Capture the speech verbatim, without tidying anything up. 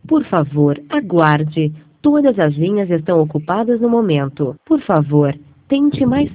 Por favor, aguarde. Todas as linhas estão ocupadas no momento. Por favor, tente mais